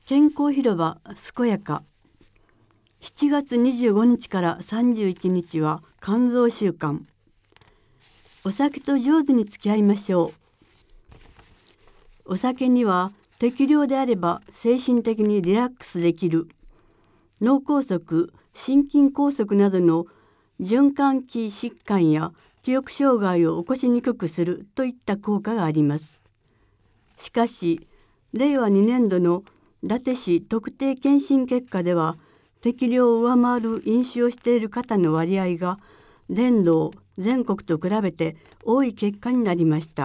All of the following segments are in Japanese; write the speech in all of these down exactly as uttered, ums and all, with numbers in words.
健康広場健やか。しちがつにじゅうごにちからさんじゅういちにちは肝臓週間。お酒と上手に付き合いましょう。お酒には適量であれば精神的にリラックスできる、脳梗塞、心筋梗塞などの循環器疾患や記憶障害を起こしにくくするといった効果があります。しかし、れいわにねんどの伊達市特定健診結果では、適量を上回る飲酒をしている方の割合が全道全国と比べて多い結果になりました。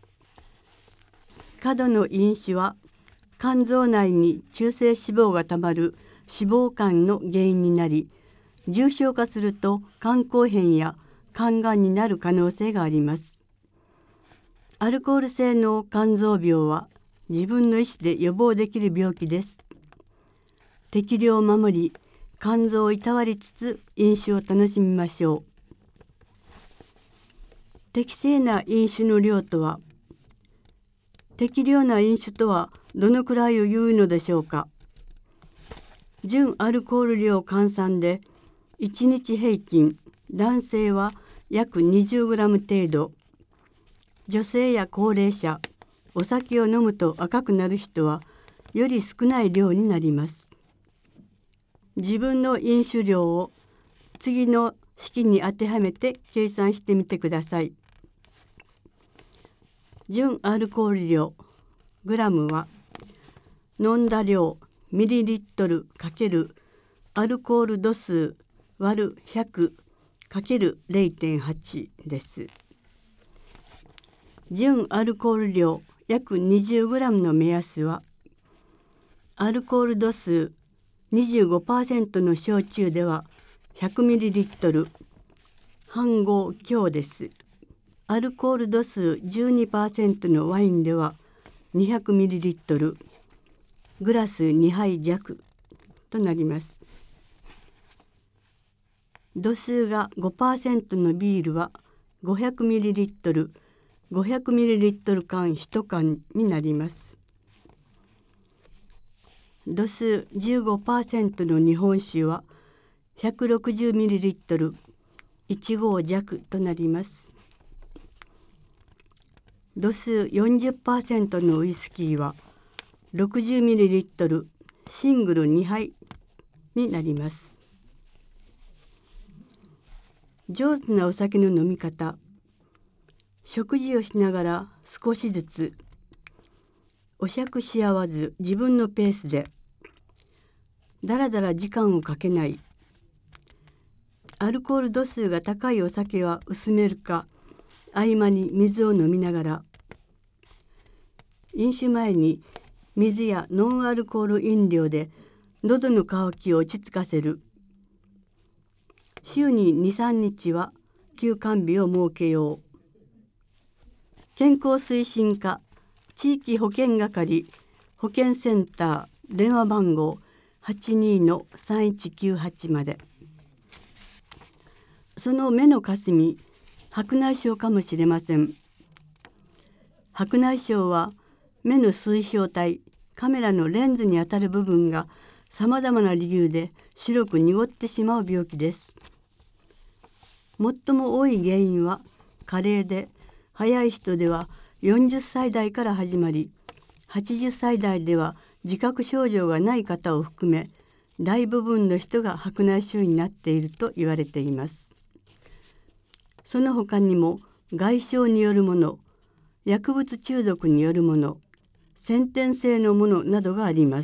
過度の飲酒は肝臓内に中性脂肪がたまる脂肪肝の原因になり、重症化すると肝硬変や肝がんになる可能性があります。アルコール性の肝臓病は自分の意思で予防できる病気です。適量を守り、肝臓をいたわりつつ飲酒を楽しみましょう。適正な飲酒の量とは、適量な飲酒とはどのくらいを言うのでしょうか。純アルコール量換算でいちにち平均、男性は約 にじゅうグラム 程度、女性や高齢者、お酒を飲むと赤くなる人はより少ない量になります。自分の飲酒量を次の式に当てはめて計算してみてください。純アルコール量グラムは飲んだ量ミリリットル×アルコール度数割る ひゃく×れいてんはち です。純アルコール量約 にじゅうグラム の目安は、アルコール度数 にじゅうごパーセント の焼酎では ひゃくミリリットル、半合強です。アルコール度数 じゅうにパーセント のワインでは にひゃくミリリットル、グラスにはい弱となります。度数が ごパーセント のビールは ごひゃくミリリットル、ごひゃくミリリットル 缶いち缶になります。度数 じゅうごパーセント の日本酒は ひゃくろくじゅうミリリットル、いち合弱となります。度数 よんじゅっパーセント のウイスキーは ろくじゅうミリリットル、シングルにはいになります。上手なお酒の飲み方。食事をしながら少しずつ、お酌し合わず自分のペースで、だらだら時間をかけない、アルコール度数が高いお酒は薄めるか、合間に水を飲みながら、飲酒前に水やノンアルコール飲料で喉の渇きを落ち着かせる。週にに、さんにちは休館日を設けよう。健康推進課地域保健係保健センター電話番号 はちにー さんいちきゅうはち まで。その目のかすみ、白内障かもしれません。白内障は目の水晶体、カメラのレンズにあたる部分がさまざまな理由で白く濁ってしまう病気です。最も多い原因は加齢で、早い人ではよんじゅっさい代から始まり、はちじゅっさい代では自覚症状がない方を含め、大部分の人が白内障になっていると言われています。その他にも外傷によるもの、薬物中毒によるもの、先天性のものなどがあります。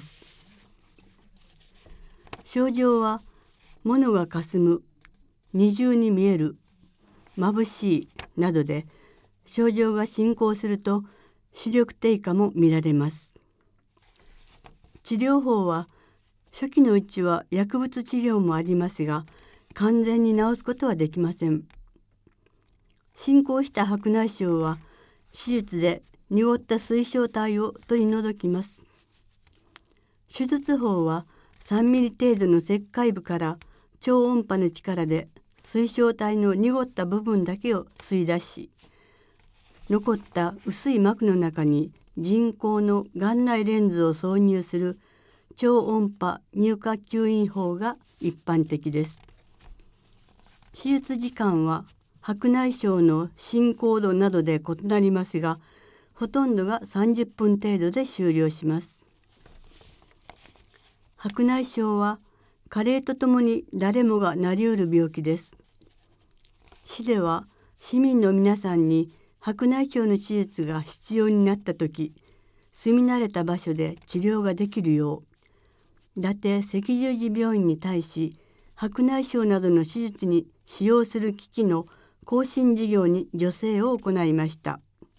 症状は、物がかすむ、二重に見える、眩しいなどで、症状が進行すると視力低下も見られます。治療法は初期のうちは薬物治療もありますが、完全に治すことはできません。進行した白内障は手術で濁った水晶体を取り除きます。手術法はさんミリ程度の切開部から超音波の力で水晶体の濁った部分だけを吸い出し、残った薄い膜の中に人工の眼内レンズを挿入する超音波乳化吸引法が一般的です。手術時間は白内障の進行度などで異なりますが、ほとんどがさんじゅっぷん程度で終了します。白内障は加齢とともに誰もがなりうる病気です。市では市民の皆さんに白内障の手術が必要になったとき、住み慣れた場所で治療ができるよう、伊達赤十字病院に対し白内障などの手術に使用する機器の更新事業に助成を行いました。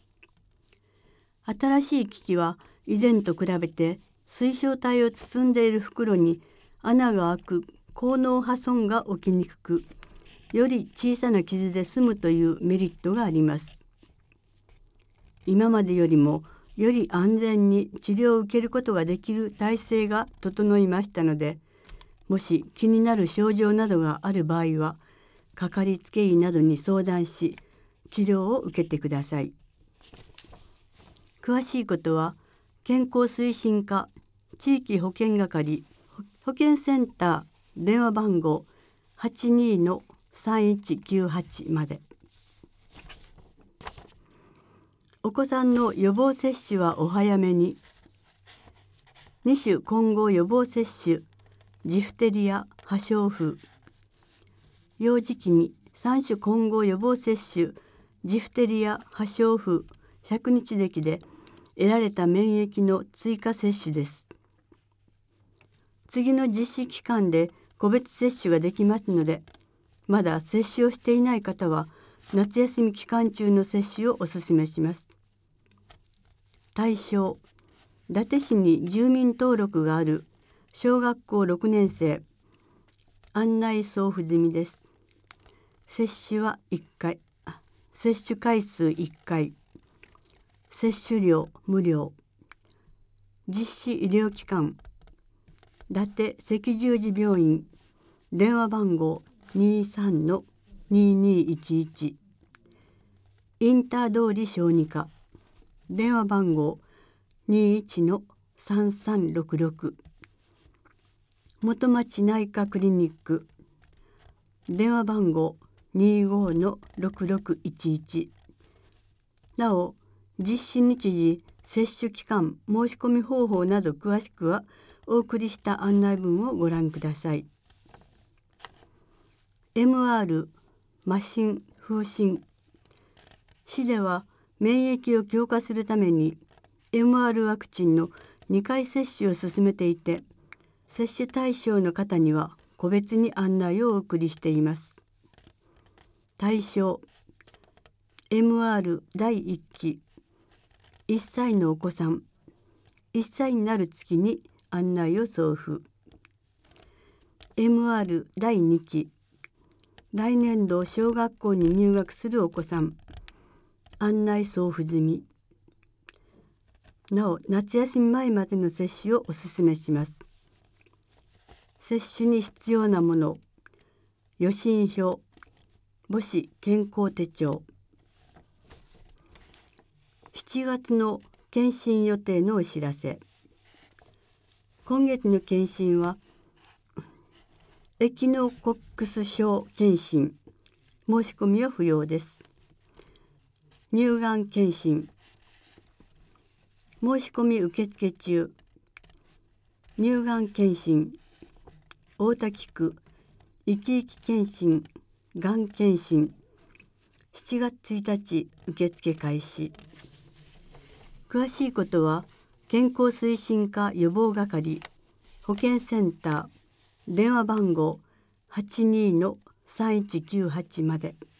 新しい機器は以前と比べて水晶体を包んでいる袋に穴が開く後脳破損が起きにくく、より小さな傷で済むというメリットがあります。今までよりもより安全に治療を受けることができる体制が整いましたので、もし気になる症状などがある場合は、かかりつけ医などに相談し、治療を受けてください。詳しいことは、健康推進課地域保健係保健センター電話番号 はちにーのさんいちきゅうはち まで。お子さんの予防接種はお早めに。に種混合予防接種、ジフテリア、破傷風。幼児期にさん種混合予防接種、ジフテリア、破傷風、ひゃくにち歴で得られた免疫の追加接種です。次の実施期間で個別接種ができますので、まだ接種をしていない方は夏休み期間中の接種をお勧めします。対象、伊達市に住民登録がある小学校ろくねん生、案内送付済みです。接種はいっかい、接種回数いっかい、接種料無料、実施医療機関、伊達赤十字病院、電話番号 にーさんのにーにーいちいち、インター通り小児科、電話番号 にーいちのさんさんろくろく、元町内科クリニック、電話番号 にーごのろくろくいちいち。なお、実施日時、接種期間、申し込み方法など詳しくはお送りした案内文をご覧ください。エムアール、麻疹、風疹。市では免疫を強化するために エムアール ワクチンのにかい接種を進めていて、接種対象の方には個別に案内をお送りしています。対象、エムアール だいいっき、いっさいのお子さん、いっさいになる月に案内を送付。エムアール だいにき、来年度小学校に入学するお子さん、案内送付済み。なお、夏休み前までの接種をお勧めします。接種に必要なもの、予診票、母子健康手帳。しちがつの検診予定のお知らせ。今月の検診はエキノコックス症検診、申し込みは不要です。乳がん検診、申し込み受付中。乳がん検診、大田区いきいき検診、がん検診、しちがつついたち受付開始。詳しいことは健康推進課予防係保健センター電話番号 はちにーのさんいちきゅうはち まで。